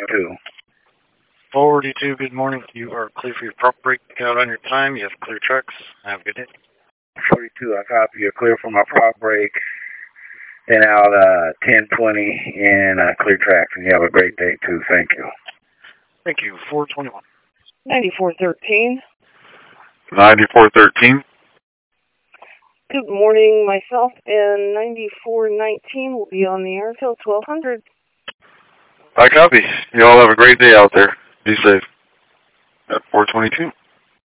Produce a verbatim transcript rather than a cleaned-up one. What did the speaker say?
forty-two. forty-two, good morning. You are clear for your prop break out on your time. You have clear trucks. Have a good day. forty-two, I copy. You're clear for my prop break. And out uh, ten twenty in uh, clear tracks. And you have a great day, too. Thank you. Thank you. four twenty-one. ninety-four thirteen. ninety-four thirteen. Good morning. Myself and ninety-four nineteen will be on the air till twelve hundred. I copy. You all have a great day out there. Be safe. At four twenty-two.